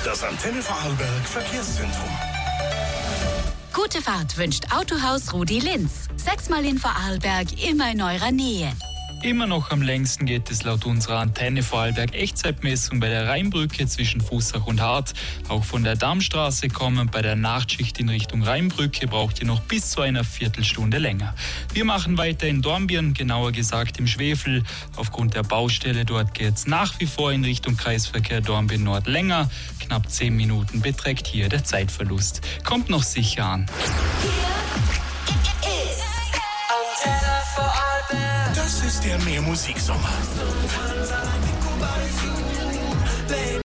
Das Antenne Vorarlberg Verkehrszentrum. Gute Fahrt wünscht Autohaus Rudi Linz. 6-mal in Vorarlberg, immer in eurer Nähe. Immer noch am längsten geht es laut unserer Antenne Vorarlberg Echtzeitmessung bei der Rheinbrücke zwischen Fussach und Hart. Auch von der Darmstraße kommend bei der Nachtschicht in Richtung Rheinbrücke braucht ihr noch bis zu einer Viertelstunde länger. Wir machen weiter in Dornbirn, genauer gesagt im Schwefel. Aufgrund der Baustelle dort geht es nach wie vor in Richtung Kreisverkehr Dornbirn Nord länger. Knapp 10 Minuten beträgt hier der Zeitverlust. Kommt noch sicher an. Das ist der Mehr Musiksommer.